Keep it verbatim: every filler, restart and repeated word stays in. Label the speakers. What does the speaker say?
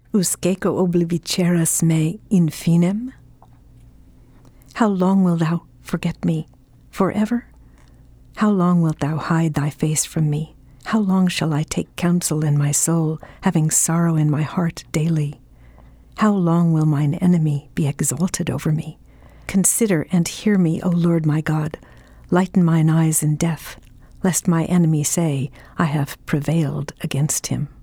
Speaker 1: Usqueco obliviceras me infinem? How long wilt thou forget me? Forever? How long wilt thou hide thy face from me? How long shall I take counsel in my soul, having sorrow in my heart daily? How long will mine enemy be exalted over me? Consider and hear me, O Lord my God. Lighten mine eyes in death, lest my enemy say, I have prevailed against him.